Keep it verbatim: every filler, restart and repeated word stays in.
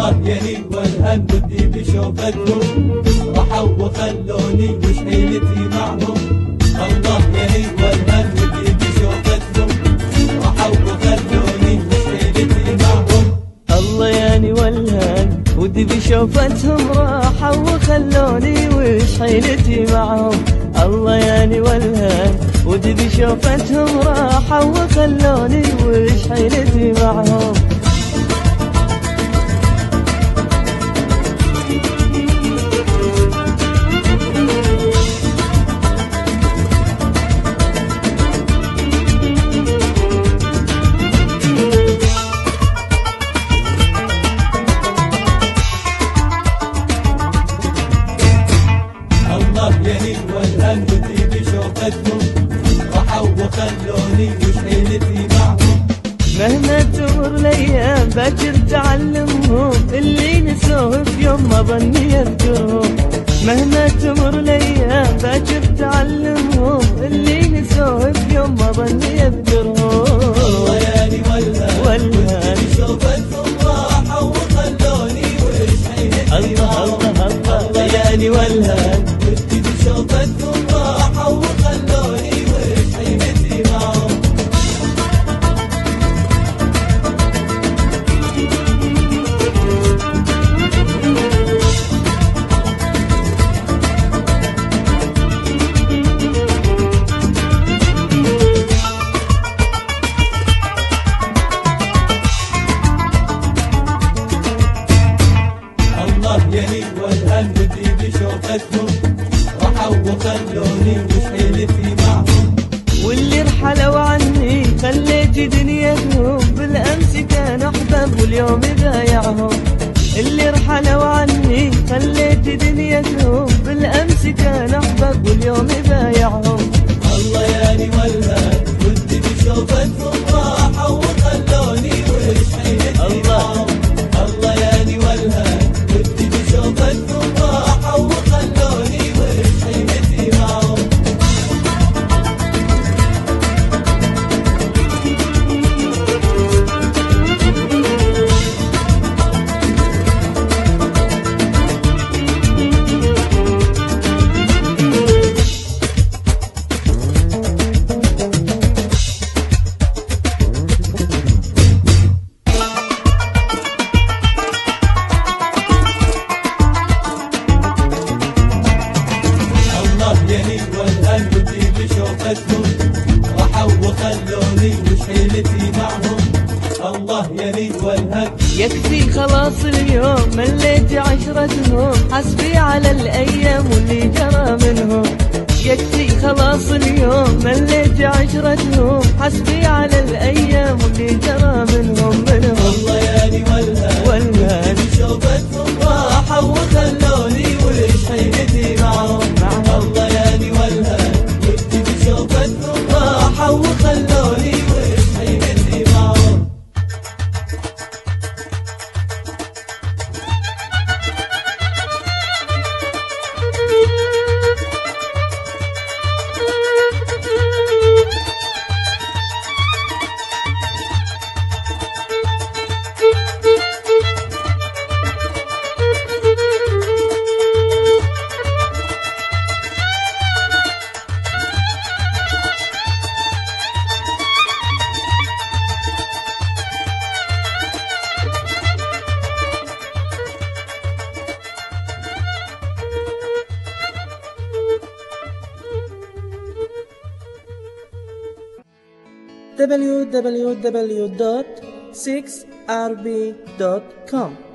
الله يلي والهن ودي بشوفتهم راحوا وخلوني وش حيلتي معهم. الله يلي والهن ودي بشوفتهم راحوا وخلوني وش حيلتي معهم. الله ياني والهن ودي بشوفتهم راحوا وخلوني وش حيلتي معهم. الله ياني والهن ودي بشوفتهم راحوا وخلوني وش حيلتي معهم. الله يلي والهن ودي بشوفتهم راحوا وخلوني وش حيلتي معهم. مهما تمر الايام باكر تعلمهم اللي نسوه في يوم ما ظني يذكرهم. مهما تمر الايام باكر تعلمهم اللي نسوه في يوم ما ظني يذكرهم. الله يلي والهن ودي بشوفتهم راحوا وخلوني وش حيلتي معهم. الله يلي والهن ودي بشوفتهم راحوا وخلوني وش حيلتي معهم. الله يلي والهن ودي بشوفتهم راحوا وخلوني وش حيلتي معهم. واللي رحلوا عني خليت دنيتهم بالامس كانوا احباب واليوم بايعهم. اللي رحلوا عني خليت دنيتهم بالامس كانوا احباب واليوم بايعهم. الله يلي والهن ودي بشوفتهم راحوا وخلوني وش حيلتي معهم. الله يلي والهن ودي بشوفتهم راحوا وخلوني وش حيلتي معهم. الله يلي والهن ودي بشوفتهم راحوا وخلوني وش حيلتي معهم. الله يلي والهن يكفي خلاص اليوم مليت عشرتهم حسبي على الايام واللي جرى منهم. يكفي خلاص اليوم مليت عشرتهم حسبي على الايام واللي جرى منهم منهم. الله يلي والهن والهن ودي بشوفتهم راحوا وخلوني وش حيلتي معهم. الله يلي والهن ودي بشوفتهم راحوا وخلوني وش حيلتي معهم. w w w dot six r b dot com